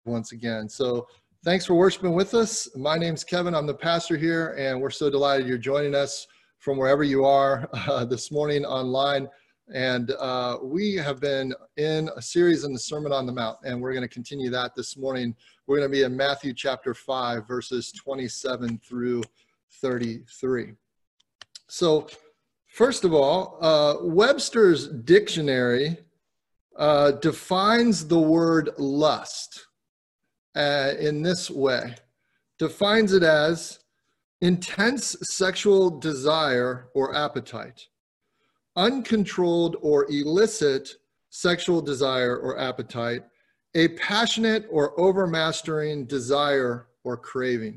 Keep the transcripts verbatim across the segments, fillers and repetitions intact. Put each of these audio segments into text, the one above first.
once again. So thanks for worshiping with us. My name's Kevin. I'm the pastor here, and we're so delighted you're joining us from wherever you are uh, this morning online. And uh, we have been in a series in the Sermon on the Mount, and we're going to continue that this morning. We're going to be in Matthew chapter five, verses twenty-seven through thirty-three. So first of all, uh, Webster's dictionary uh, defines the word lust uh, in this way. Defines it as intense sexual desire or appetite, uncontrolled or illicit sexual desire or appetite, a passionate or overmastering desire or craving.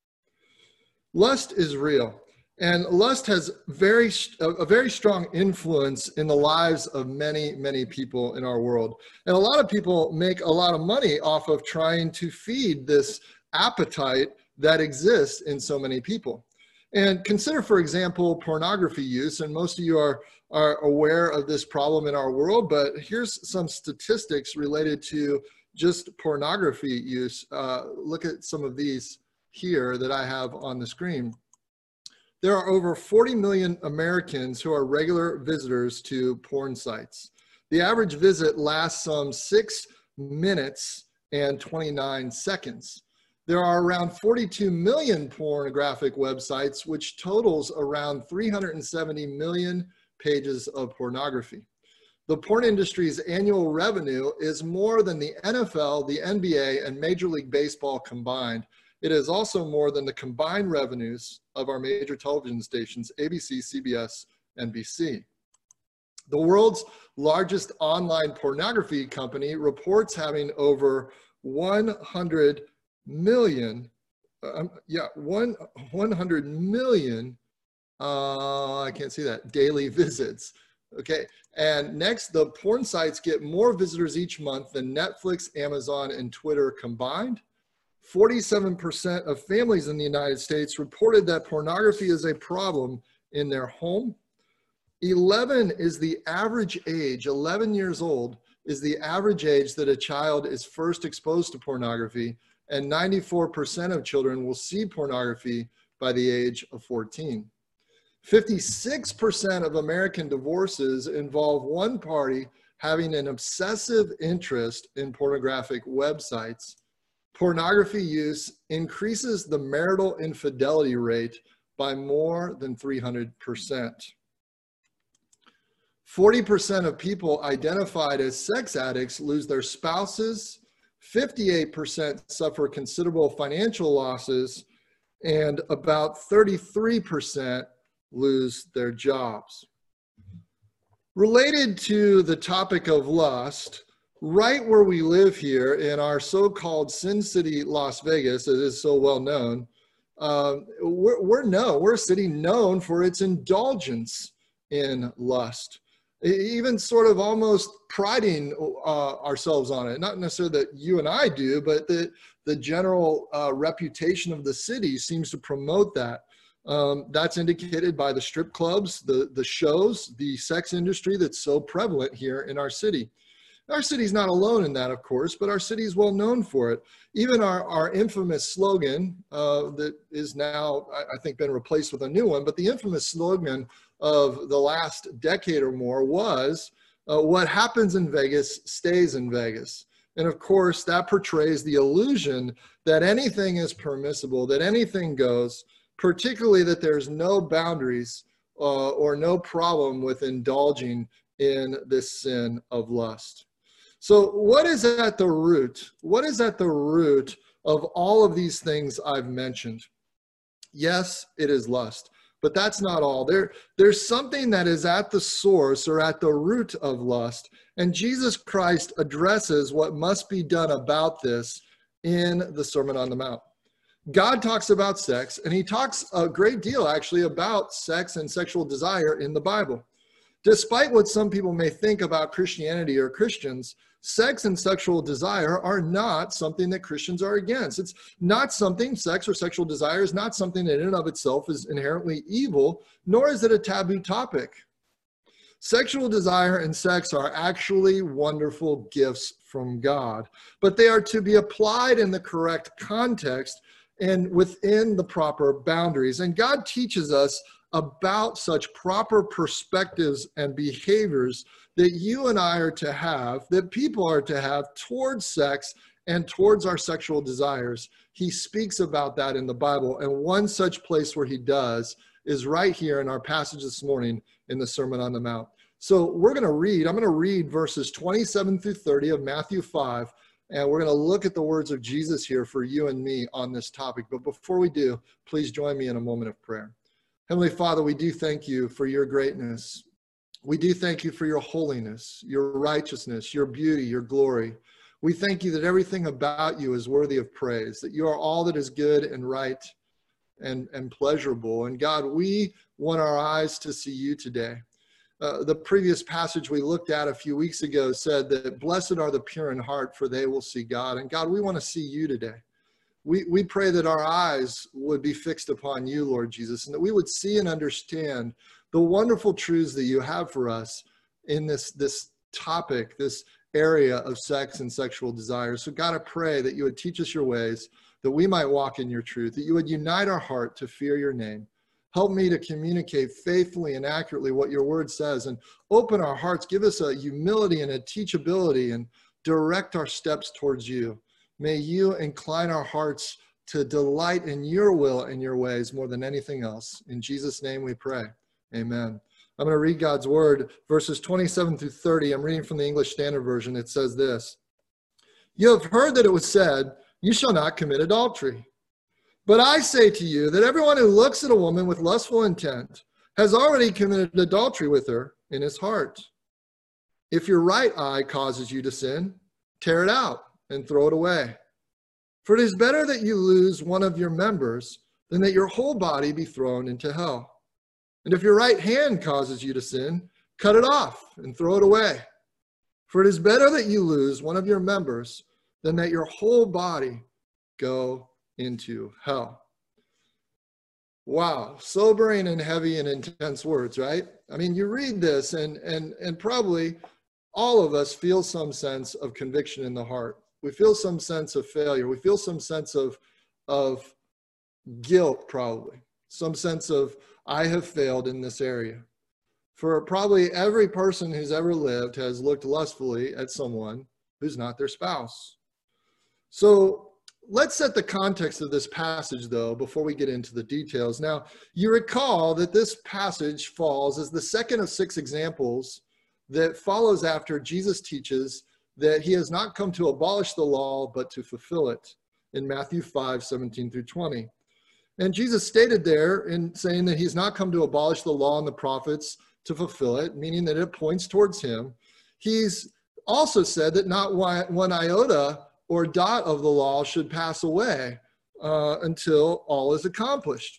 Lust is real, and lust has very a very strong influence in the lives of many, many people in our world. And a lot of people make a lot of money off of trying to feed this appetite that exists in so many people. And consider, for example, pornography use, and most of you are, are aware of this problem in our world, but here's some statistics related to just pornography use. Uh, look at some of these here that I have on the screen. There are over forty million Americans who are regular visitors to porn sites. The average visit lasts some six minutes and twenty-nine seconds. There are around forty-two million pornographic websites, which totals around three hundred seventy million pages of pornography. The porn industry's annual revenue is more than the N F L, the N B A, and Major League Baseball combined. It is also more than the combined revenues of our major television stations, A B C, C B S, N B C. The world's largest online pornography company reports having over one hundred million, um, yeah, one, one hundred million, uh, I can't see that, daily visits. Okay, and next, the porn sites get more visitors each month than Netflix, Amazon, and Twitter combined. forty-seven percent of families in the United States reported that pornography is a problem in their home. eleven is the average age, eleven years old is the average age that a child is first exposed to pornography, and ninety-four percent of children will see pornography by the age of fourteen. fifty-six percent of American divorces involve one party having an obsessive interest in pornographic websites. Pornography use increases the marital infidelity rate by more than three hundred percent. forty percent of people identified as sex addicts lose their spouses, fifty-eight percent suffer considerable financial losses, and about thirty-three percent lose their jobs. Related to the topic of lust, right where we live here in our so-called Sin City, Las Vegas, it is so well known, uh, we're, we're known, we're a city known for its indulgence in lust. Even sort of almost priding uh, ourselves on it. Not necessarily that you and I do, but the, the general uh, reputation of the city seems to promote that. Um, that's indicated by the strip clubs, the, the shows, the sex industry that's so prevalent here in our city. Our city's not alone in that, of course, but our city is well known for it. Even our, our infamous slogan uh, that is now, I, I think, been replaced with a new one, but the infamous slogan of the last decade or more was, uh, what happens in Vegas stays in Vegas. And of course, that portrays the illusion that anything is permissible, that anything goes, particularly that there's no boundaries uh, or no problem with indulging in this sin of lust. So what is at the root? What is at the root of all of these things I've mentioned? Yes, it is lust, but that's not all. There, there's something that is at the source or at the root of lust, and Jesus Christ addresses what must be done about this in the Sermon on the Mount. God talks about sex, and he talks a great deal actually about sex and sexual desire in the Bible. Despite what some people may think about Christianity or Christians, sex and sexual desire are not something that Christians are against. It's not something, sex or sexual desire is not something that in and of itself is inherently evil, nor is it a taboo topic. Sexual desire and sex are actually wonderful gifts from God, but they are to be applied in the correct context and within the proper boundaries. And God teaches us about such proper perspectives and behaviors that you and I are to have, that people are to have towards sex and towards our sexual desires. He speaks about that in the Bible, and one such place where he does is right here in our passage this morning in the Sermon on the Mount. So we're going to read, I'm going to read verses twenty-seven through thirty of Matthew five, and we're going to look at the words of Jesus here for you and me on this topic. But before we do, please join me in a moment of prayer. Heavenly Father, we do thank you for your greatness. We do thank you for your holiness, your righteousness, your beauty, your glory. We thank you that everything about you is worthy of praise, that you are all that is good and right and, and pleasurable. And God, we want our eyes to see you today. Uh, the previous passage we looked at a few weeks ago said that blessed are the pure in heart, for they will see God. And God, we want to see you today. We, we pray that our eyes would be fixed upon you, Lord Jesus, and that we would see and understand the wonderful truths that you have for us in this, this topic, this area of sex and sexual desires. So God, I pray that you would teach us your ways, that we might walk in your truth, that you would unite our heart to fear your name. Help me to communicate faithfully and accurately what your word says, and open our hearts. Give us a humility and a teachability, and direct our steps towards you. May you incline our hearts to delight in your will and your ways more than anything else. In Jesus' name we pray. Amen. I'm going to read God's word, verses twenty-seven through thirty. I'm reading from the English Standard Version. It says this: You have heard that it was said, you shall not commit adultery. But I say to you that everyone who looks at a woman with lustful intent has already committed adultery with her in his heart. If your right eye causes you to sin, tear it out and throw it away. For it is better that you lose one of your members than that your whole body be thrown into hell. And if your right hand causes you to sin, cut it off and throw it away. For it is better that you lose one of your members than that your whole body go into hell. Wow, sobering and heavy and intense words, right? I mean, you read this and and and probably all of us feel some sense of conviction in the heart. We feel some sense of failure. We feel some sense of of guilt, probably. Some sense of, I have failed in this area. For probably every person who's ever lived has looked lustfully at someone who's not their spouse. So let's set the context of this passage, though, before we get into the details. Now, you recall that this passage falls as the second of six examples that follows after Jesus teaches that he has not come to abolish the law, but to fulfill it, in Matthew five, seventeen through twenty. And Jesus stated there in saying that he's not come to abolish the law and the prophets to fulfill it, meaning that it points towards him. He's also said that not one iota or dot of the law should pass away uh, until all is accomplished.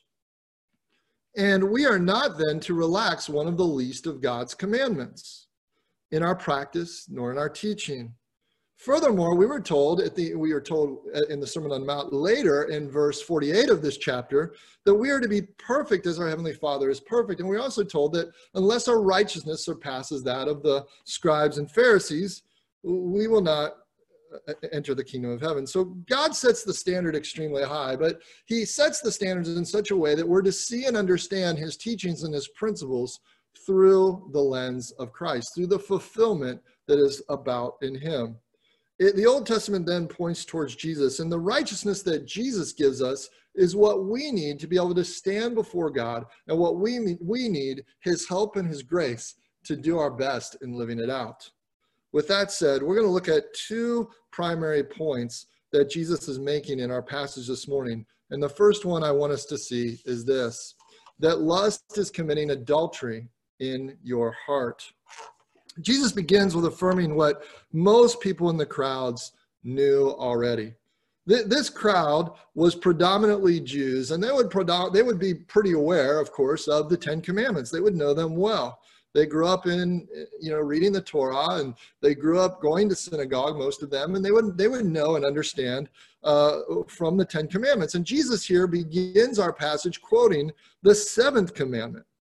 And we are not then to relax one of the least of God's commandments in our practice nor in our teaching. Furthermore, we were told at the we are told in the Sermon on the Mount later in verse forty-eight of this chapter that we are to be perfect as our Heavenly Father is perfect. And we're also told that unless our righteousness surpasses that of the scribes and Pharisees, we will not enter the kingdom of heaven. So God sets the standard extremely high, but he sets the standards in such a way that we're to see and understand his teachings and his principles through the lens of Christ, through the fulfillment that is about in him. It, the Old Testament then points towards Jesus, and the righteousness that Jesus gives us is what we need to be able to stand before God, and what we, we need his help and his grace to do our best in living it out. With that said, we're going to look at two primary points that Jesus is making in our passage this morning. And the first one I want us to see is this, that lust is committing adultery in your heart. Jesus begins with affirming what most people in the crowds knew already. This crowd was predominantly Jews, and they would, they would be pretty aware, of course, of the Ten Commandments. They would know them well. They grew up in, you know, reading the Torah, and they grew up going to synagogue, most of them, and they would, they would know and understand uh, from the Ten Commandments. And Jesus here begins our passage quoting the seventh commandment.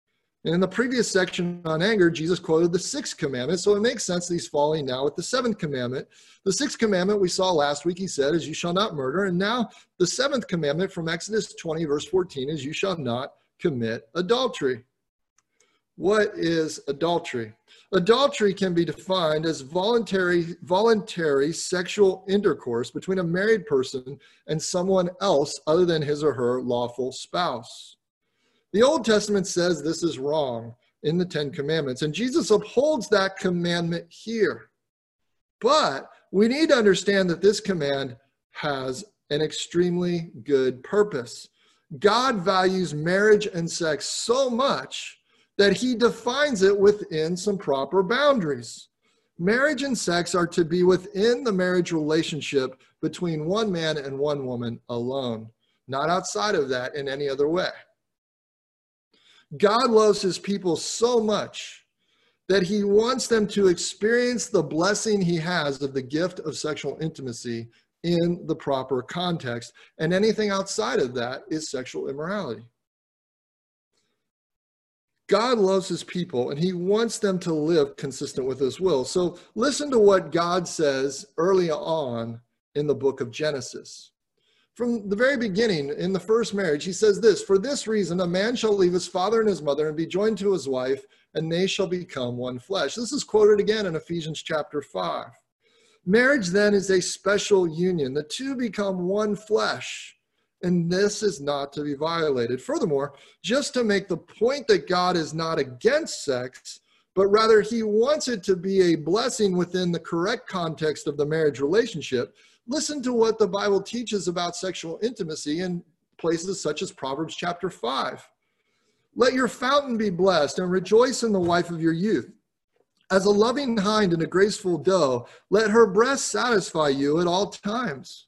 And in the previous section on anger, Jesus quoted the sixth commandment, so it makes sense that he's following now with the seventh commandment. The sixth commandment we saw last week, he said, is you shall not murder. And now the seventh commandment from Exodus twenty, verse fourteen, is you shall not commit adultery. What is adultery? Adultery can be defined as voluntary, voluntary sexual intercourse between a married person and someone else other than his or her lawful spouse. The Old Testament says this is wrong in the Ten Commandments, and Jesus upholds that commandment here. But we need to understand that this command has an extremely good purpose. God values marriage and sex so much that he defines it within some proper boundaries. Marriage and sex are to be within the marriage relationship between one man and one woman alone, not outside of that in any other way. God loves his people so much that he wants them to experience the blessing he has of the gift of sexual intimacy in the proper context, and anything outside of that is sexual immorality. God loves his people, and he wants them to live consistent with his will. So listen to what God says early on in the book of Genesis. From the very beginning, in the first marriage, he says this, "For this reason, a man shall leave his father and his mother and be joined to his wife, and they shall become one flesh." This is quoted again in Ephesians chapter five. Marriage then is a special union. The two become one flesh, and this is not to be violated. Furthermore, just to make the point that God is not against sex, but rather he wants it to be a blessing within the correct context of the marriage relationship, listen to what the Bible teaches about sexual intimacy in places such as Proverbs chapter five. "Let your fountain be blessed, and rejoice in the wife of your youth. As a loving hind and a graceful doe, let her breast satisfy you at all times.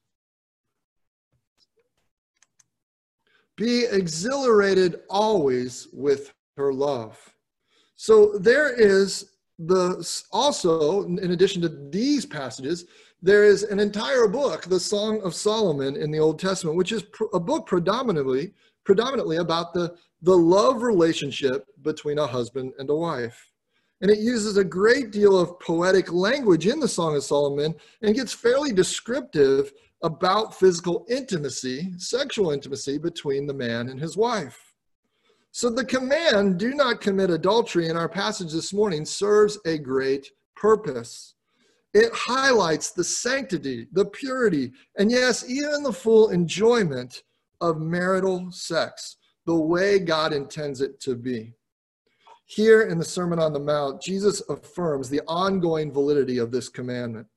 Be exhilarated always with her love." So there is the also, in addition to these passages, there is an entire book, the Song of Solomon in the Old Testament, which is a book predominantly predominantly about the, the love relationship between a husband and a wife. And it uses a great deal of poetic language in the Song of Solomon and gets fairly descriptive about physical intimacy, sexual intimacy between the man and his wife. So the command, "do not commit adultery," in our passage this morning serves a great purpose. It highlights the sanctity, the purity, and yes, even the full enjoyment of marital sex, the way God intends it to be. Here in the Sermon on the Mount, Jesus affirms the ongoing validity of this commandment.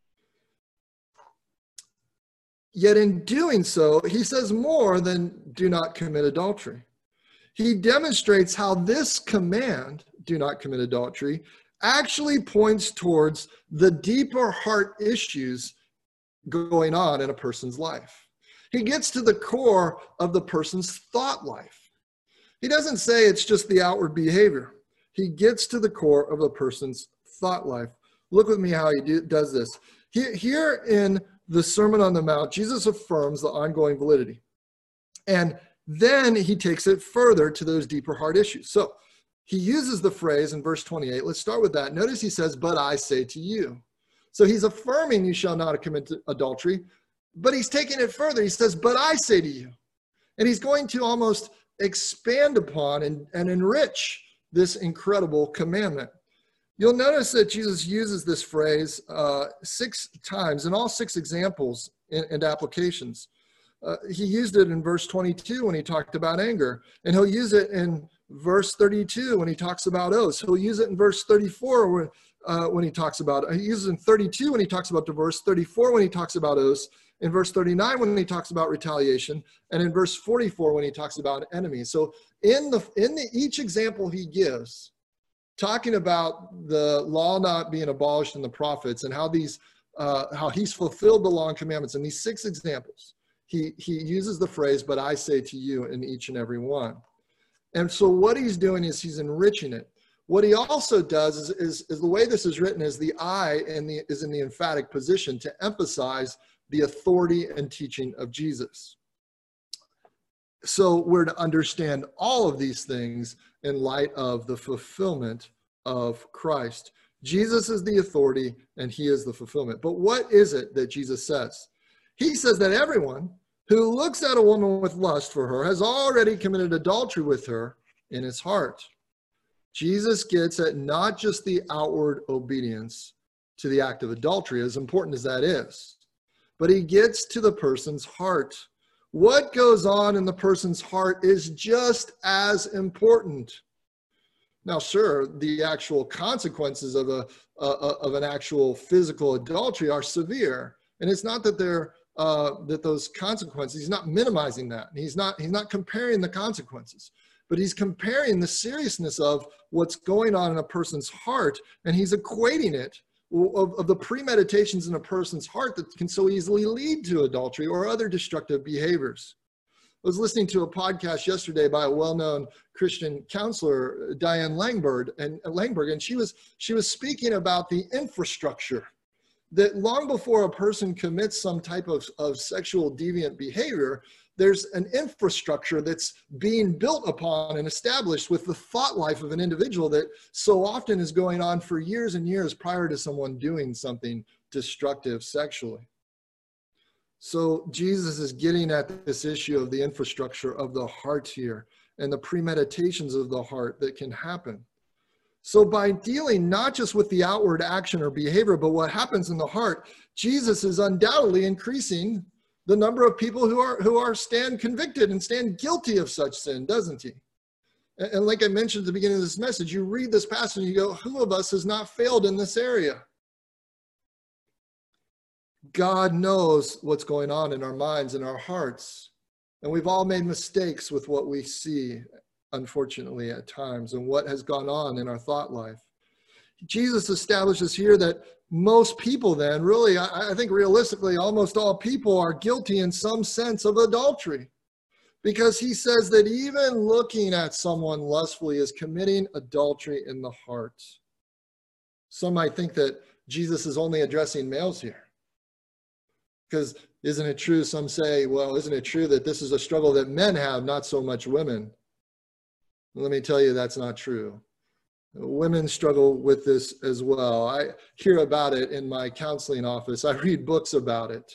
Yet in doing so, he says more than "do not commit adultery." He demonstrates how this command, "do not commit adultery," actually points towards the deeper heart issues going on in a person's life. He gets to the core of the person's thought life. He doesn't say it's just the outward behavior. He gets to the core of a person's thought life. Look with me how he do, does this. Here, here in the Sermon on the Mount, Jesus affirms the ongoing validity. And then he takes it further to those deeper heart issues. So he uses the phrase in verse twenty-eight. Let's start with that. Notice he says, "But I say to you." So he's affirming you shall not commit adultery, but he's taking it further. He says, "But I say to you." And he's going to almost expand upon and, and enrich this incredible commandment. You'll notice that Jesus uses this phrase uh, six times in all six examples and, and applications. Uh, he used it in verse twenty-two when he talked about anger, and he'll use it in verse thirty-two when he talks about oaths. He'll use it in verse thirty-four when, uh, when he talks about, he uses it in thirty-two when he talks about divorce, thirty-four when he talks about oaths, in verse thirty-nine when he talks about retaliation, and in verse forty-four when he talks about enemies. So in the in the, each example he gives, talking about the law not being abolished in the prophets and how these uh, how he's fulfilled the law and commandments in these six examples, he he uses the phrase, "But I say to you," in each and every one. And so what he's doing is he's enriching it. What he also does is, is, is the way this is written is the I in the, is in the emphatic position to emphasize the authority and teaching of Jesus. So we're to understand all of these things in light of the fulfillment of Christ. Jesus is the authority and he is the fulfillment. But what is it that Jesus says? He says that everyone who looks at a woman with lust for her has already committed adultery with her in his heart. Jesus gets at not just the outward obedience to the act of adultery, as important as that is, but he gets to the person's heart. What goes on in the person's heart is just as important. Now, sure, the actual consequences of a uh, of an actual physical adultery are severe, and it's not that they're uh, that those consequences. He's not minimizing that. He's not he's not comparing the consequences, but he's comparing the seriousness of what's going on in a person's heart, and he's equating it of, of the premeditations in a person's heart that can so easily lead to adultery or other destructive behaviors. I was listening to a podcast yesterday by a well-known Christian counselor, Diane Langberg, and Langberg, and she was she was speaking about the infrastructure that long before a person commits some type of, of sexual deviant behavior, there's an infrastructure that's being built upon and established with the thought life of an individual that so often is going on for years and years prior to someone doing something destructive sexually. So Jesus is getting at this issue of the infrastructure of the heart here and the premeditations of the heart that can happen. So by dealing not just with the outward action or behavior, but what happens in the heart, Jesus is undoubtedly increasing the number of people who are who are stand convicted and stand guilty of such sin, doesn't he? And, and like I mentioned at the beginning of this message, you read this passage and you go, who of us has not failed in this area? God knows what's going on in our minds and our hearts. And we've all made mistakes with what we see, unfortunately, at times, and what has gone on in our thought life. Jesus establishes here that most people then, really, I, I think realistically, almost all people are guilty in some sense of adultery. Because he says that even looking at someone lustfully is committing adultery in the heart. Some might think that Jesus is only addressing males here. Because isn't it true, some say, well, isn't it true that this is a struggle that men have, not so much women? Let me tell you, that's not true. Women struggle with this as well. I hear about it in my counseling office. I read books about it.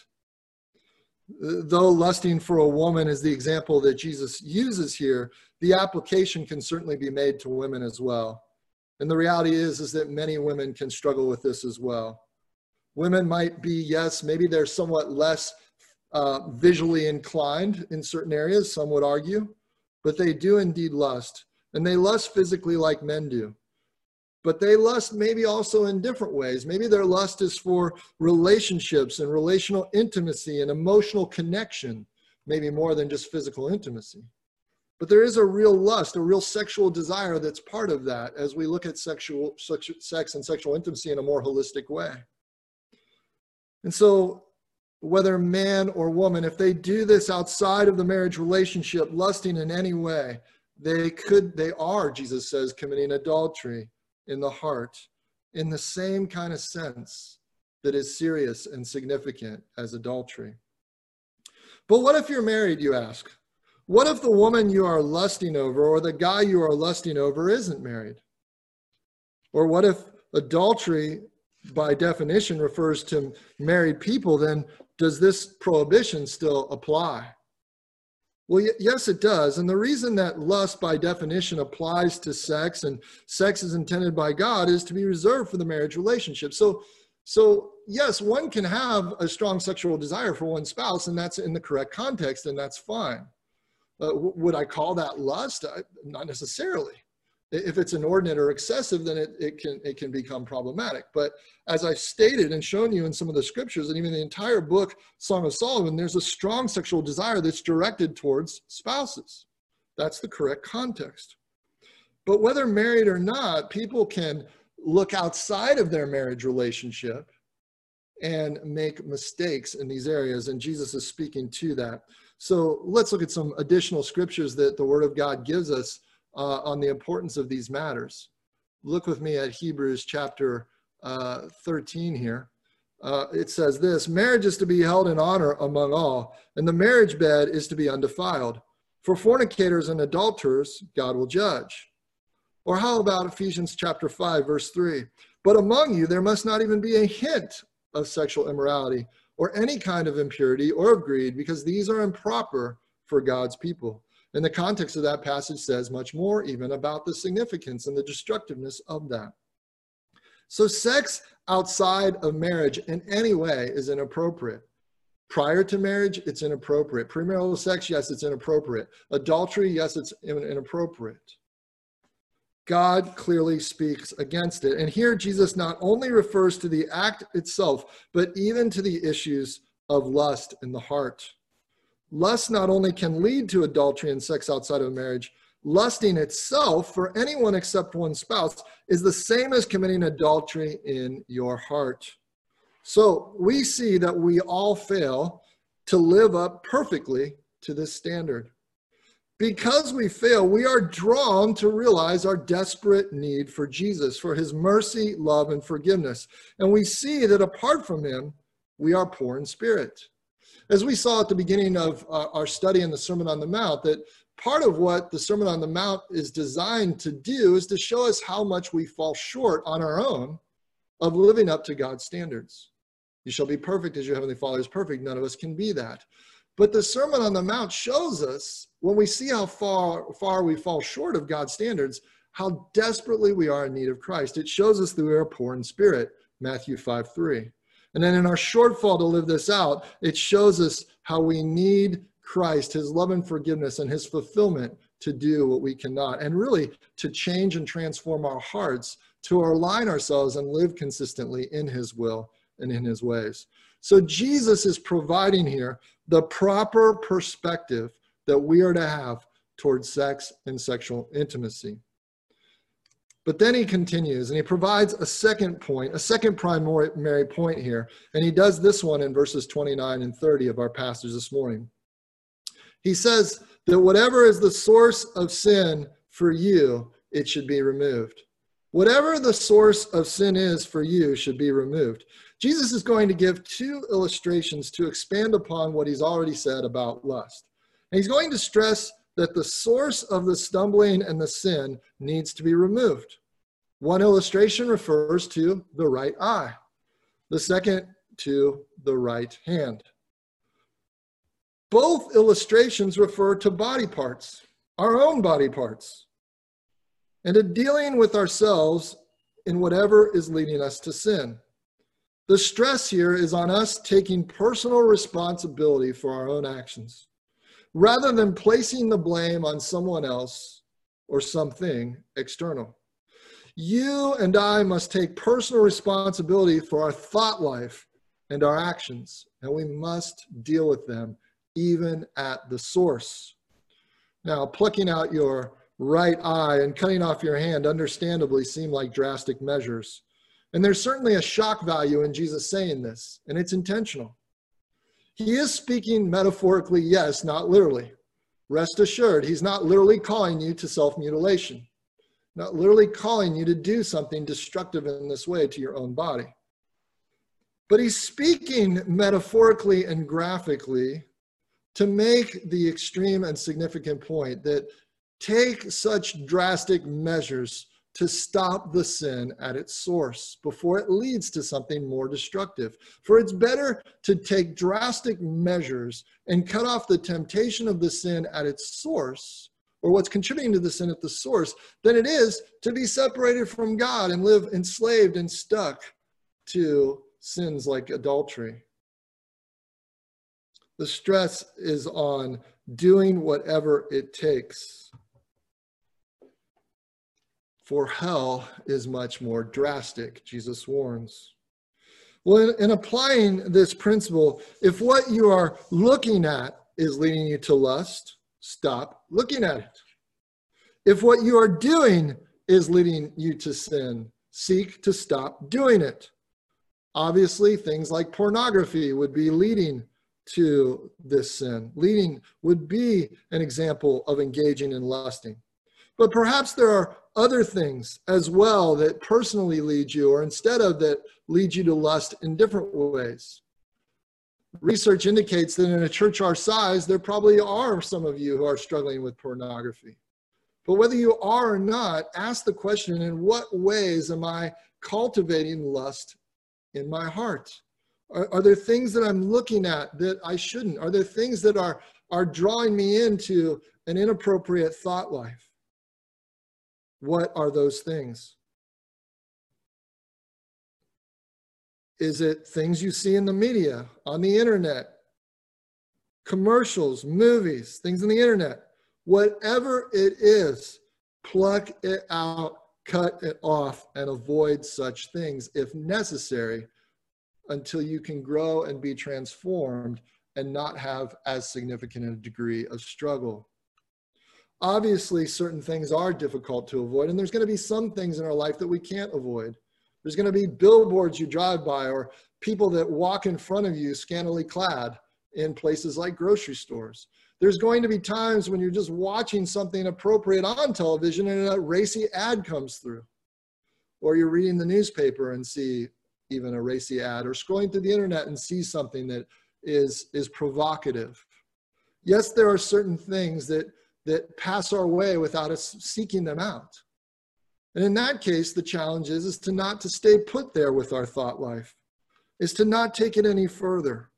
Though lusting for a woman is the example that Jesus uses here, the application can certainly be made to women as well. And the reality is, is that many women can struggle with this as well. Women might be, yes, maybe they're somewhat less uh, visually inclined in certain areas, some would argue, but they do indeed lust. And they lust physically like men do. But they lust maybe also in different ways. Maybe their lust is for relationships and relational intimacy and emotional connection, maybe more than just physical intimacy. But there is a real lust, a real sexual desire that's part of that as we look at sexual, sex and sexual intimacy in a more holistic way. And so whether man or woman, if they do this outside of the marriage relationship, lusting in any way, they could, they are, Jesus says, committing adultery in the heart in the same kind of sense that is serious and significant as adultery. But what if you're married, you ask? What if the woman you are lusting over or the guy you are lusting over isn't married? Or what if adultery by definition refers to married people? Then does this prohibition still apply? Well, yes, it does. And the reason that lust by definition applies to sex and sex is intended by God is to be reserved for the marriage relationship. So, so yes, one can have a strong sexual desire for one spouse, and that's in the correct context, and that's fine. Uh, would I call that lust? I, not necessarily. If it's inordinate or excessive, then it, it can it can become problematic. But as I've stated and shown you in some of the scriptures, and even the entire book, Song of Solomon, there's a strong sexual desire that's directed towards spouses. That's the correct context. But whether married or not, people can look outside of their marriage relationship and make mistakes in these areas, and Jesus is speaking to that. So let's look at some additional scriptures that the Word of God gives us Uh, on the importance of these matters. Look with me at Hebrews chapter uh, thirteen here. Uh, it says this: marriage is to be held in honor among all, and the marriage bed is to be undefiled. For fornicators and adulterers, God will judge. Or how about Ephesians chapter five, verse three? But among you, there must not even be a hint of sexual immorality or any kind of impurity or of greed, because these are improper for God's people. And the context of that passage says much more even about the significance and the destructiveness of that. So sex outside of marriage in any way is inappropriate. Prior to marriage, it's inappropriate. Premarital sex, yes, it's inappropriate. Adultery, yes, it's inappropriate. God clearly speaks against it. And here Jesus not only refers to the act itself, but even to the issues of lust in the heart. Lust not only can lead to adultery and sex outside of marriage, lusting itself for anyone except one's spouse is the same as committing adultery in your heart. So we see that we all fail to live up perfectly to this standard. Because we fail, we are drawn to realize our desperate need for Jesus, for his mercy, love, and forgiveness. And we see that apart from him, we are poor in spirit. As we saw at the beginning of uh, our study in the Sermon on the Mount, that part of what the Sermon on the Mount is designed to do is to show us how much we fall short on our own of living up to God's standards. You shall be perfect as your heavenly Father is perfect. None of us can be that. But the Sermon on the Mount shows us, when we see how far, far we fall short of God's standards, how desperately we are in need of Christ. It shows us that we are poor in spirit, Matthew five three. And then in our shortfall to live this out, it shows us how we need Christ, his love and forgiveness, and his fulfillment to do what we cannot, and really to change and transform our hearts to align ourselves and live consistently in his will and in his ways. So Jesus is providing here the proper perspective that we are to have towards sex and sexual intimacy. But then he continues and he provides a second point, a second primary point here. And he does this one in verses twenty-nine and thirty of our passage this morning. He says that whatever is the source of sin for you, it should be removed. Whatever the source of sin is for you should be removed. Jesus is going to give two illustrations to expand upon what he's already said about lust. And he's going to stress that the source of the stumbling and the sin needs to be removed. One illustration refers to the right eye, the second to the right hand. Both illustrations refer to body parts, our own body parts, and to dealing with ourselves in whatever is leading us to sin. The stress here is on us taking personal responsibility for our own actions, rather than placing the blame on someone else or something external. You and I must take personal responsibility for our thought life and our actions, and we must deal with them even at the source. Now, plucking out your right eye and cutting off your hand understandably seem like drastic measures. And there's certainly a shock value in Jesus saying this, and it's intentional. He is speaking metaphorically, yes, not literally. Rest assured, he's not literally calling you to self-mutilation, not literally calling you to do something destructive in this way to your own body. But he's speaking metaphorically and graphically to make the extreme and significant point that take such drastic measures to stop the sin at its source before it leads to something more destructive. For it's better to take drastic measures and cut off the temptation of the sin at its source, or what's contributing to the sin at the source, than it is to be separated from God and live enslaved and stuck to sins like adultery. The stress is on doing whatever it takes. For hell is much more drastic, Jesus warns. Well, in, in applying this principle, if what you are looking at is leading you to lust, stop looking at it. If what you are doing is leading you to sin, seek to stop doing it. Obviously, things like pornography would be leading to this sin. Leading would be an example of engaging in lusting. But perhaps there are other things as well that personally lead you, or instead of that, lead you to lust in different ways. Research indicates that in a church our size, there probably are some of you who are struggling with pornography. But whether you are or not, ask the question, in what ways am I cultivating lust in my heart? Are, are there things that I'm looking at that I shouldn't? Are there things that are, are drawing me into an inappropriate thought life? What are those things? Is it things you see in the media, on the internet, commercials, movies, things on the internet? Whatever it is, pluck it out, cut it off, and avoid such things if necessary until you can grow and be transformed and not have as significant a degree of struggle. Obviously, certain things are difficult to avoid, and there's going to be some things in our life that we can't avoid. There's going to be billboards you drive by or people that walk in front of you scantily clad in places like grocery stores. There's going to be times when you're just watching something appropriate on television and a racy ad comes through. Or you're reading the newspaper and see even a racy ad, or scrolling through the internet and see something that is, is provocative. Yes, there are certain things that, that pass our way without us seeking them out. And in that case, the challenge is, is to not to stay put there with our thought life, is to not take it any further.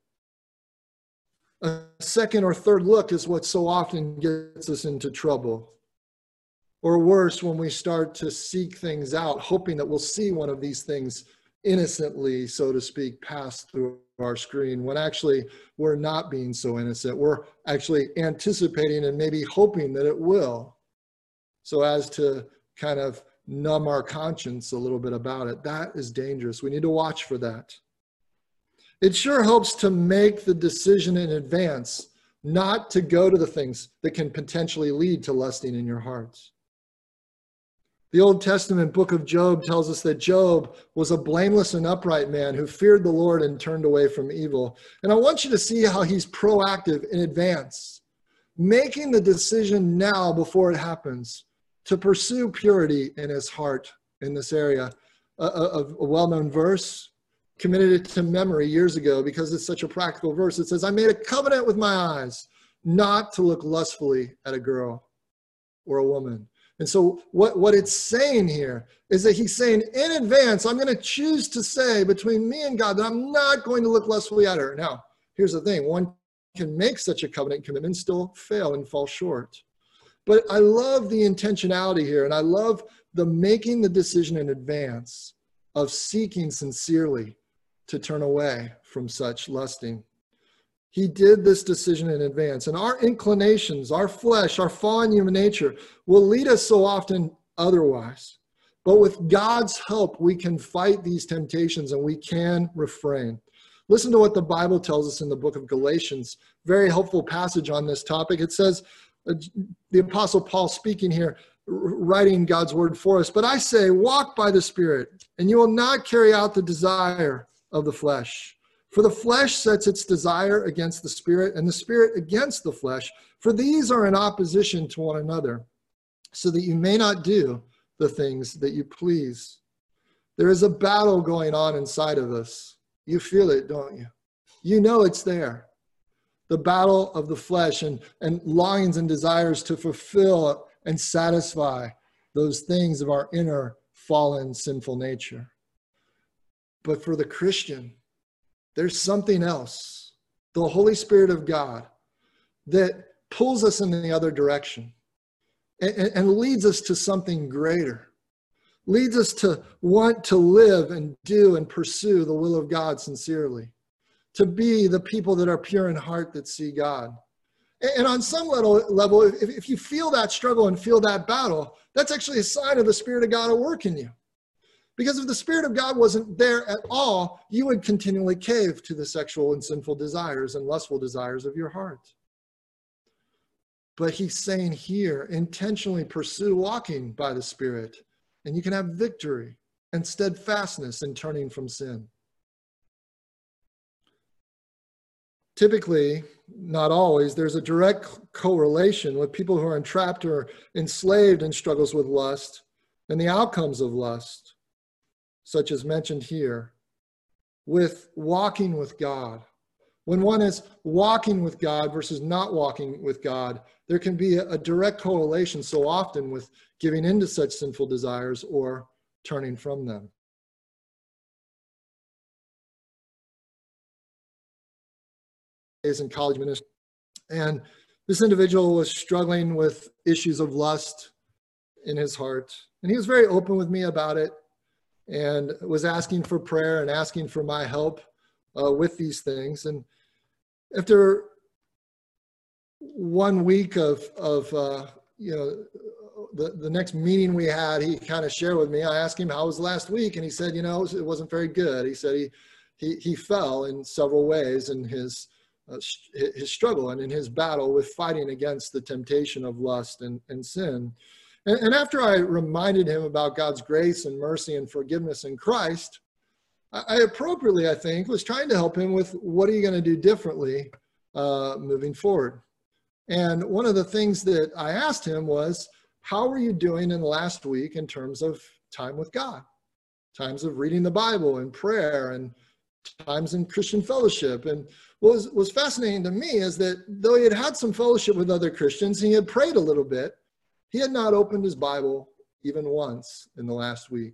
A second or third look is what so often gets us into trouble. Or worse, when we start to seek things out, hoping that we'll see one of these things innocently, so to speak, pass through our screen, when actually we're not being so innocent. We're actually anticipating and maybe hoping that it will, so as to kind of numb our conscience a little bit about it. That is dangerous. We need to watch for that. It sure helps to make the decision in advance, not to go to the things that can potentially lead to lusting in your hearts. The Old Testament book of Job tells us that Job was a blameless and upright man who feared the Lord and turned away from evil. And I want you to see how he's proactive in advance, making the decision now before it happens to pursue purity in his heart in this area. A, a, a well-known verse, committed it to memory years ago because it's such a practical verse. It says, I made a covenant with my eyes not to look lustfully at a girl or a woman. And so what, what it's saying here is that he's saying in advance, I'm going to choose to say between me and God that I'm not going to look lustfully at her. Now, here's the thing. One can make such a covenant commitment and still fail and fall short. But I love the intentionality here, and I love the making the decision in advance of seeking sincerely to turn away from such lusting. He did this decision in advance, and our inclinations, our flesh, our fallen human nature will lead us so often otherwise. But with God's help, we can fight these temptations and we can refrain. Listen to what the Bible tells us in the book of Galatians. Very helpful passage on this topic. It says, uh, the Apostle Paul speaking here, writing God's word for us, but I say, walk by the Spirit, and you will not carry out the desire of the flesh. For the flesh sets its desire against the Spirit, and the Spirit against the flesh. For these are in opposition to one another, so that you may not do the things that you please. There is a battle going on inside of us. You feel it, don't you? You know it's there. The battle of the flesh and, and longings and desires to fulfill and satisfy those things of our inner fallen sinful nature. But for the Christian, there's something else, the Holy Spirit of God, that pulls us in the other direction and, and leads us to something greater, leads us to want to live and do and pursue the will of God sincerely, to be the people that are pure in heart that see God. And, and on some level, level if, if you feel that struggle and feel that battle, that's actually a sign of the Spirit of God at work in you. Because if the Spirit of God wasn't there at all, you would continually cave to the sexual and sinful desires and lustful desires of your heart. But he's saying here, intentionally pursue walking by the Spirit, and you can have victory and steadfastness in turning from sin. Typically, not always, there's a direct correlation with people who are entrapped or enslaved in struggles with lust and the outcomes of lust, such as mentioned here, with walking with God, When one is walking with God versus not walking with God, there can be a, a direct correlation so often with giving into such sinful desires or turning from them. Is in college ministry, and this individual was struggling with issues of lust in his heart, and he was very open with me about it and was asking for prayer and asking for my help uh, with these things. And after one week of of uh, you know the the next meeting we had, he kind of shared with me. I asked him how was last week, and he said, you know, it wasn't very good. He said he he he fell in several ways in his Uh, his struggle and in his battle with fighting against the temptation of lust and, and sin. And, and after I reminded him about God's grace and mercy and forgiveness in Christ, I, I appropriately, I think, was trying to help him with what are you going to do differently uh, moving forward. And one of the things that I asked him was, how were you doing in the last week in terms of time with God? Times of reading the Bible and prayer and times in Christian fellowship. And what was, was fascinating to me is that though he had had some fellowship with other Christians, he had prayed a little bit, he had not opened his Bible even once in the last week,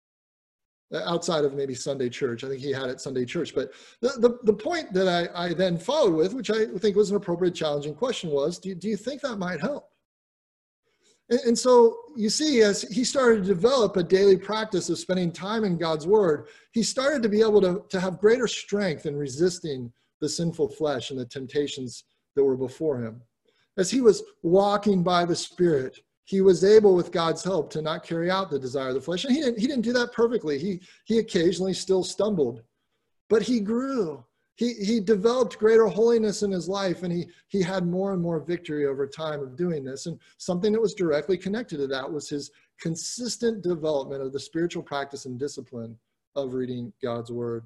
outside of maybe Sunday church. I think he had it Sunday church. But the, the, the point that I, I then followed with, which I think was an appropriate, challenging question, was, do you, do you think that might help? And, and so you see, as he started to develop a daily practice of spending time in God's word, he started to be able to, to have greater strength in resisting the sinful flesh and the temptations that were before him. As he was walking by the Spirit, he was able, with God's help, to not carry out the desire of the flesh. And he didn't, he didn't do that perfectly. He, he occasionally still stumbled, but he grew. He, he developed greater holiness in his life, and he, he had more and more victory over time of doing this. And something that was directly connected to that was his consistent development of the spiritual practice and discipline of reading God's word.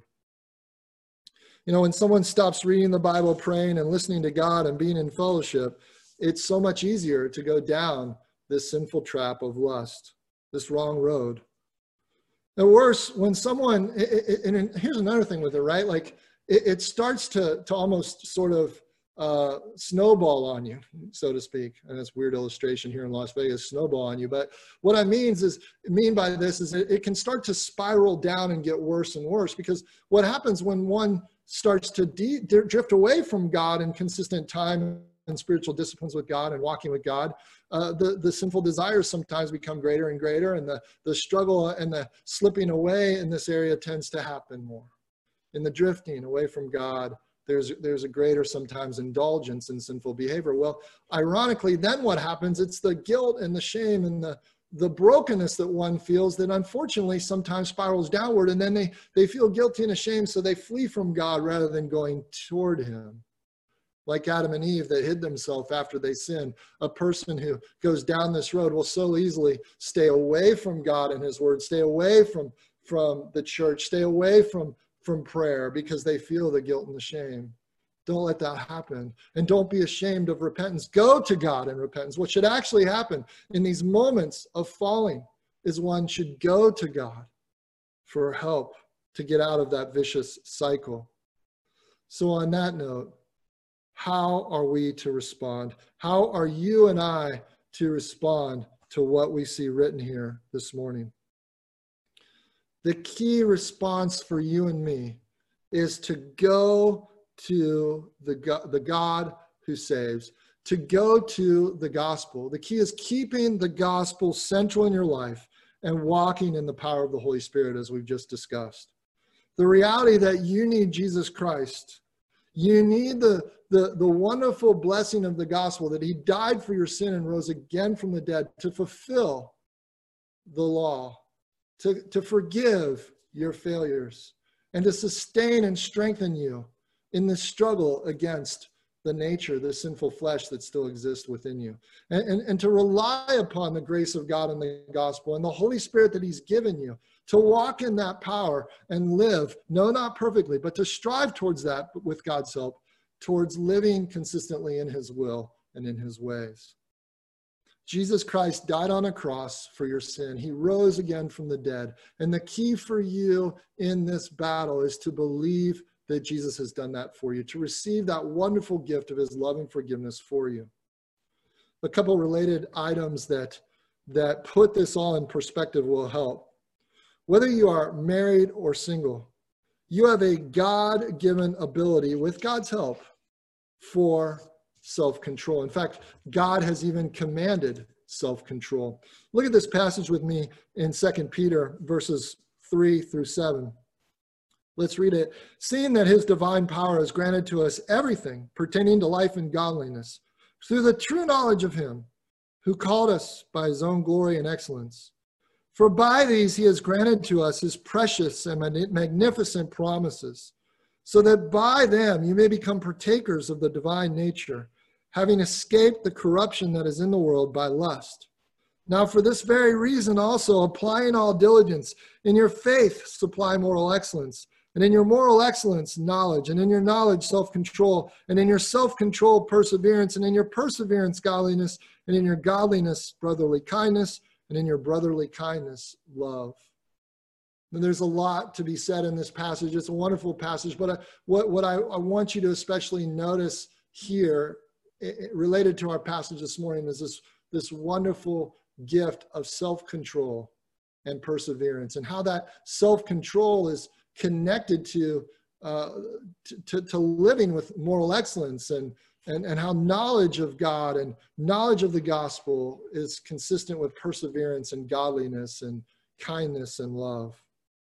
You know, when someone stops reading the Bible, praying and listening to God and being in fellowship, it's so much easier to go down this sinful trap of lust, this wrong road. And worse, when someone, and here's another thing with it, right? Like it, it starts to, to almost sort of uh, snowball on you, so to speak. And that's a weird illustration here in Las Vegas, snowball on you. But what I means is, mean by this is it, it can start to spiral down and get worse and worse, because what happens when one starts to de- drift away from God in consistent time and spiritual disciplines with God and walking with God, uh, the, the sinful desires sometimes become greater and greater, and the, the struggle and the slipping away in this area tends to happen more. In the drifting away from God, there's, there's a greater sometimes indulgence in sinful behavior. Well, ironically, then what happens? It's the guilt and the shame and the the brokenness that one feels that unfortunately sometimes spirals downward, and then they, they feel guilty and ashamed, so they flee from God rather than going toward him. Like Adam and Eve that hid themselves after they sinned. A person who goes down this road will so easily stay away from God and his word, stay away from, from the church, stay away from, from prayer because they feel the guilt and the shame. Don't let that happen. And don't be ashamed of repentance. Go to God in repentance. What should actually happen in these moments of falling is one should go to God for help to get out of that vicious cycle. So on that note, how are we to respond? How are you and I to respond to what we see written here this morning? The key response for you and me is to go to the God, the God who saves, to go to the gospel. The key is keeping the gospel central in your life and walking in the power of the Holy Spirit, as we've just discussed. The reality that you need Jesus Christ, you need the, the, the wonderful blessing of the gospel that he died for your sin and rose again from the dead to fulfill the law, to, to forgive your failures, and to sustain and strengthen you in the struggle against the nature, the sinful flesh that still exists within you. And, and, and to rely upon the grace of God and the gospel and the Holy Spirit that he's given you, to walk in that power and live, no, not perfectly, but to strive towards that with God's help, towards living consistently in his will and in his ways. Jesus Christ died on a cross for your sin. He rose again from the dead. And the key for you in this battle is to believe that Jesus has done that for you, to receive that wonderful gift of his love and forgiveness for you. A couple related items that, that put this all in perspective will help. Whether you are married or single, you have a God-given ability, with God's help, for self-control. In fact, God has even commanded self-control. Look at this passage with me in Second Peter verses three through seven. Let's read it. Seeing that his divine power has granted to us everything pertaining to life and godliness, through the true knowledge of him who called us by his own glory and excellence. For by these he has granted to us his precious and magnificent promises, so that by them you may become partakers of the divine nature, having escaped the corruption that is in the world by lust. Now for this very reason also, applying all diligence, in your faith supply moral excellence, and in your moral excellence, knowledge, and in your knowledge, self-control, and in your self-control, perseverance, and in your perseverance, godliness, and in your godliness, brotherly kindness, and in your brotherly kindness, love. And there's a lot to be said in this passage. It's a wonderful passage, but I, what, what I, I want you to especially notice here, it, it, related to our passage this morning, is this, this wonderful gift of self-control and perseverance, and how that self-control is connected to, uh, to, to, to living with moral excellence, and, and, and how knowledge of God and knowledge of the gospel is consistent with perseverance and godliness and kindness and love.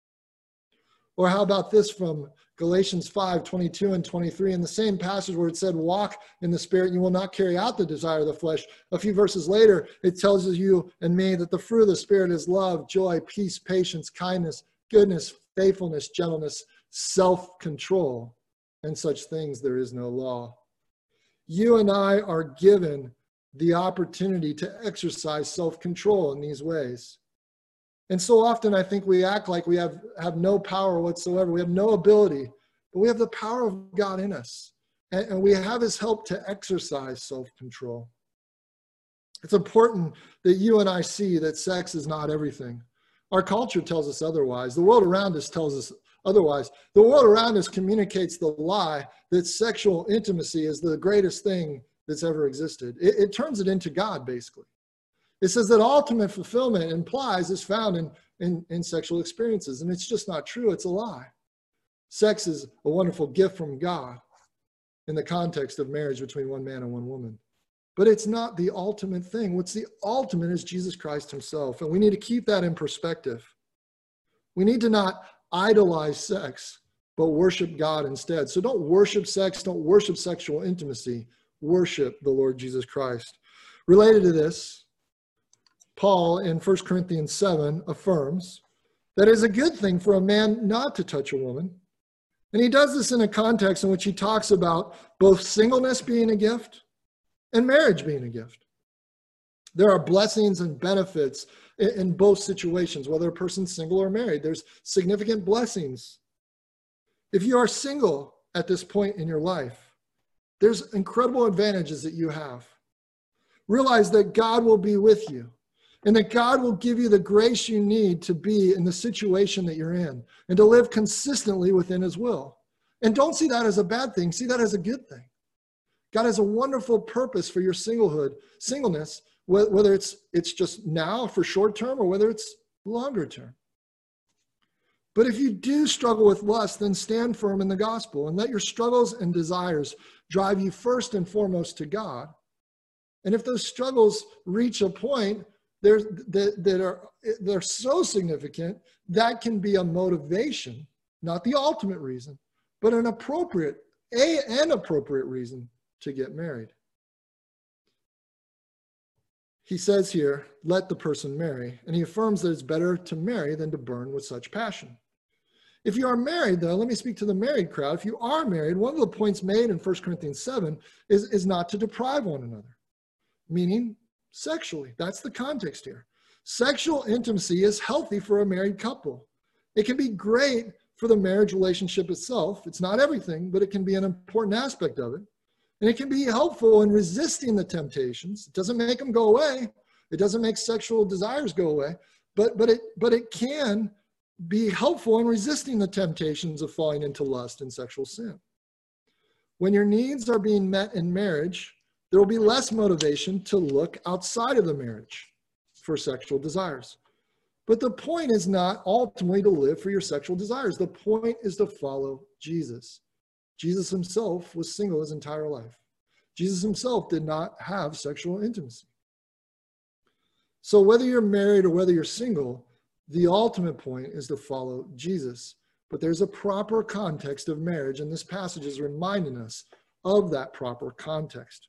Or how about this from Galatians five, twenty-two and twenty-three, in the same passage where it said, walk in the Spirit, and you will not carry out the desire of the flesh. A few verses later, it tells you and me that the fruit of the Spirit is love, joy, peace, patience, kindness, goodness, faithfulness, gentleness, self-control, and such things there is no law. You and I are given the opportunity to exercise self-control in these ways. And so often I think we act like we have, have no power whatsoever. We have no ability, but we have the power of God in us. And, and we have his help to exercise self-control. It's important that you and I see that sex is not everything. Our culture tells us otherwise. The world around us tells us otherwise. The world around us communicates the lie that sexual intimacy is the greatest thing that's ever existed. It, it turns it into God, basically. It says that ultimate fulfillment implies is found in, in, in sexual experiences, and it's just not true. It's a lie. Sex is a wonderful gift from God in the context of marriage between one man and one woman. But it's not the ultimate thing. What's the ultimate is Jesus Christ himself, and we need to keep that in perspective. We need to not idolize sex, but worship God instead. So don't worship sex, don't worship sexual intimacy. Worship the Lord Jesus Christ. Related to this, Paul in First Corinthians seven affirms that it is a good thing for a man not to touch a woman. And he does this in a context in which he talks about both singleness being a gift and marriage being a gift. There are blessings and benefits in, in both situations, whether a person's single or married. There's significant blessings. If you are single at this point in your life, there's incredible advantages that you have. Realize that God will be with you, and that God will give you the grace you need to be in the situation that you're in and to live consistently within his will. And don't see that as a bad thing. See that as a good thing. God has a wonderful purpose for your singlehood, singleness, whether it's, it's just now for short term or whether it's longer term. But if you do struggle with lust, then stand firm in the gospel and let your struggles and desires drive you first and foremost to God. And if those struggles reach a point There's, that, that are they're so significant, that can be a motivation, not the ultimate reason, but an appropriate, a, an appropriate reason to get married. He says here, let the person marry, and he affirms that it's better to marry than to burn with such passion. If you are married, though, let me speak to the married crowd. If you are married, one of the points made in First Corinthians seven is, is not to deprive one another, meaning sexually. That's the context here. Sexual intimacy is healthy for a married couple. It can be great for the marriage relationship itself. It's not everything, but it can be an important aspect of it. And it can be helpful in resisting the temptations. It doesn't make them go away. It doesn't make sexual desires go away, but, but, it, but it can be helpful in resisting the temptations of falling into lust and sexual sin. When your needs are being met in marriage, there will be less motivation to look outside of the marriage for sexual desires. But the point is not ultimately to live for your sexual desires. The point is to follow Jesus. Jesus himself was single his entire life. Jesus himself did not have sexual intimacy. So whether you're married or whether you're single, the ultimate point is to follow Jesus. But there's a proper context of marriage, and this passage is reminding us of that proper context.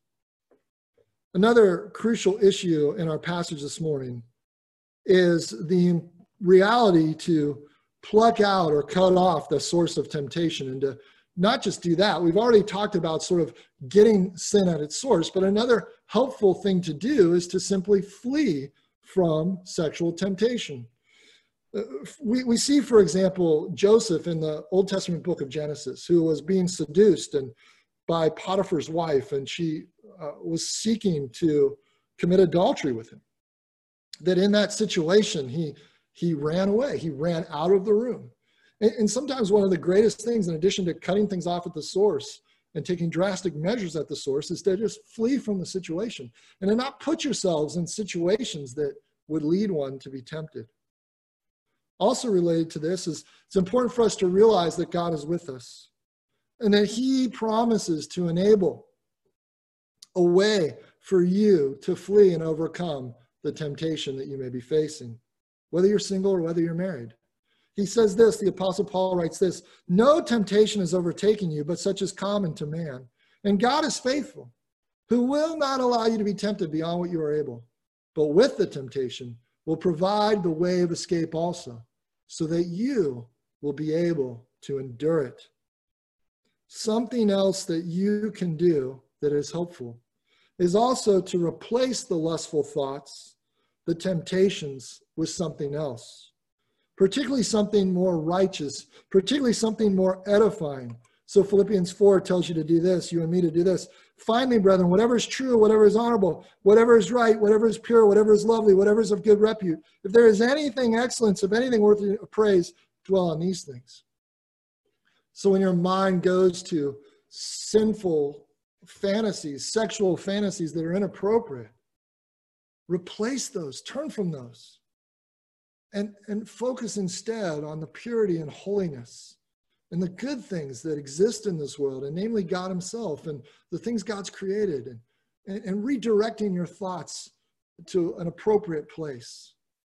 Another crucial issue in our passage this morning is the reality to pluck out or cut off the source of temptation, and to not just do that. We've already talked about sort of getting sin at its source, but another helpful thing to do is to simply flee from sexual temptation. Uh, we, we see, for example, Joseph in the Old Testament book of Genesis, who was being seduced and by Potiphar's wife, and she uh, was seeking to commit adultery with him. That in that situation, he, he ran away. He ran out of the room. And, and sometimes one of the greatest things, in addition to cutting things off at the source and taking drastic measures at the source, is to just flee from the situation and to not put yourselves in situations that would lead one to be tempted. Also related to this is it's important for us to realize that God is with us and that he promises to enable a way for you to flee and overcome the temptation that you may be facing, whether you're single or whether you're married. He says this, the Apostle Paul writes this, "No temptation has overtaken you, but such is common to man. And God is faithful, who will not allow you to be tempted beyond what you are able, but with the temptation will provide the way of escape also, so that you will be able to endure it." Something else that you can do that is helpful is also to replace the lustful thoughts, the temptations, with something else, particularly something more righteous, particularly something more edifying. So Philippians four tells you to do this, you and me to do this. "Finally, brethren, whatever is true, whatever is honorable, whatever is right, whatever is pure, whatever is lovely, whatever is of good repute, if there is anything excellence, if anything worthy of praise, dwell on these things." So when your mind goes to sinful fantasies, sexual fantasies that are inappropriate, replace those, turn from those, and, and focus instead on the purity and holiness and the good things that exist in this world, and namely God himself and the things God's created, and, and, and redirecting your thoughts to an appropriate place.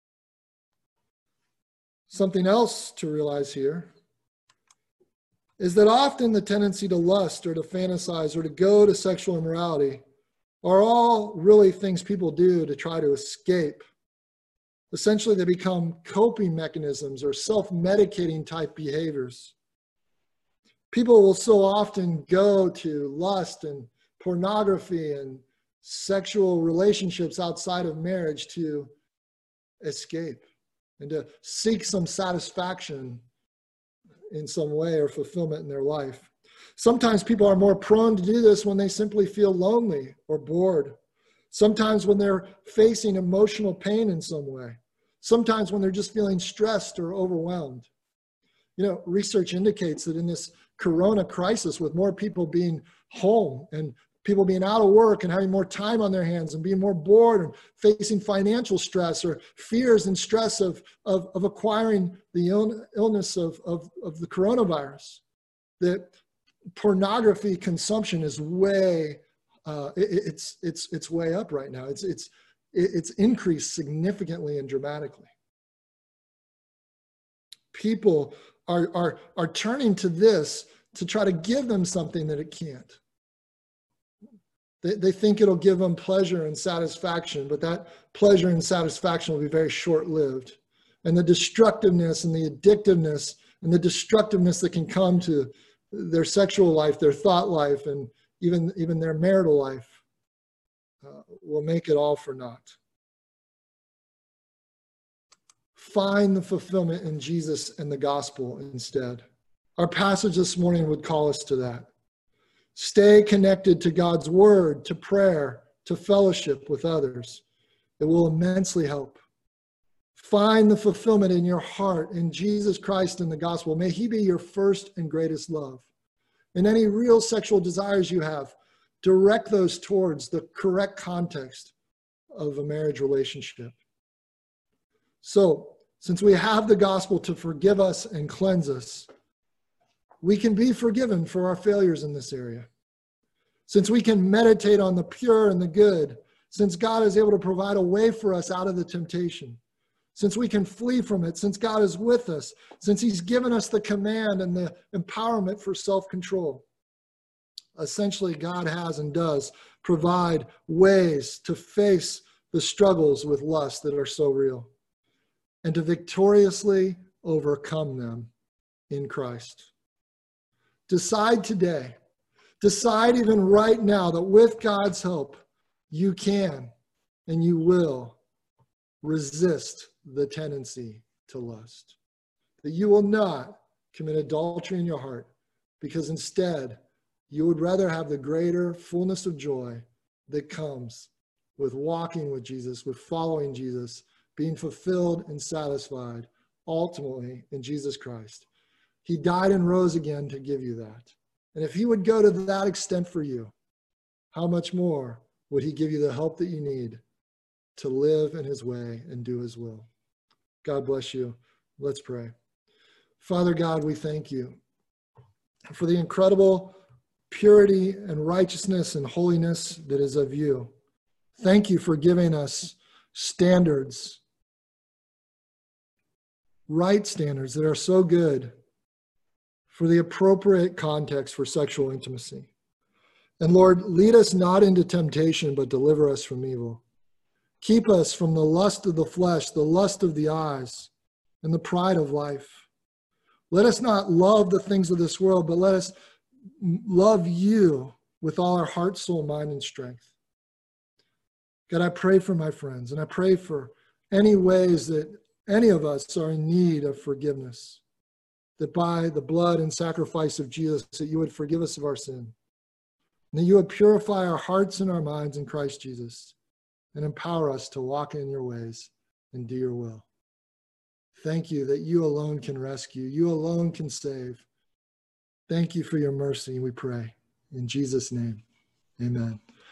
Something else to realize here is that often the tendency to lust or to fantasize or to go to sexual immorality are all really things people do to try to escape. Essentially, they become coping mechanisms or self-medicating type behaviors. People will so often go to lust and pornography and sexual relationships outside of marriage to escape and to seek some satisfaction in some way or fulfillment in their life. Sometimes people are more prone to do this when they simply feel lonely or bored. Sometimes when they're facing emotional pain in some way. Sometimes when they're just feeling stressed or overwhelmed. You know, research indicates that in this corona crisis, with more people being home and people being out of work and having more time on their hands and being more bored and facing financial stress or fears and stress of, of, of acquiring the Ill, illness of, of, of the coronavirus, that pornography consumption is way, uh, it, it's, it's, it's way up right now. It's, it's, it's increased significantly and dramatically. People are, are, are turning to this to try to give them something that it can't. They, they think it'll give them pleasure and satisfaction, but that pleasure and satisfaction will be very short-lived. And the destructiveness and the addictiveness and the destructiveness that can come to their sexual life, their thought life, and even, even their marital life uh, will make it all for naught. Find the fulfillment in Jesus and the gospel instead. Our passage this morning would call us to that. Stay connected to God's word, to prayer, to fellowship with others. It will immensely help. Find the fulfillment in your heart in Jesus Christ and the gospel. May he be your first and greatest love. And any real sexual desires you have, direct those towards the correct context of a marriage relationship. So, since we have the gospel to forgive us and cleanse us, we can be forgiven for our failures in this area. Since we can meditate on the pure and the good, since God is able to provide a way for us out of the temptation, since we can flee from it, since God is with us, since he's given us the command and the empowerment for self-control. Essentially, God has and does provide ways to face the struggles with lust that are so real and to victoriously overcome them in Christ. Decide today, decide even right now that with God's help, you can and you will resist the tendency to lust. That you will not commit adultery in your heart, because instead you would rather have the greater fullness of joy that comes with walking with Jesus, with following Jesus, being fulfilled and satisfied ultimately in Jesus Christ. He died and rose again to give you that. And if he would go to that extent for you, how much more would he give you the help that you need to live in his way and do his will? God bless you. Let's pray. Father God, we thank you for the incredible purity and righteousness and holiness that is of you. Thank you for giving us standards, right standards that are so good for the appropriate context for sexual intimacy. And Lord, lead us not into temptation, but deliver us from evil. Keep us from the lust of the flesh, the lust of the eyes, and the pride of life. Let us not love the things of this world, but let us love you with all our heart, soul, mind, and strength. God, I pray for my friends, and I pray for any ways that any of us are in need of forgiveness, that by the blood and sacrifice of Jesus, that you would forgive us of our sin, and that you would purify our hearts and our minds in Christ Jesus, and empower us to walk in your ways and do your will. Thank you that you alone can rescue. You alone can save. Thank you for your mercy, we pray. In Jesus' name, amen.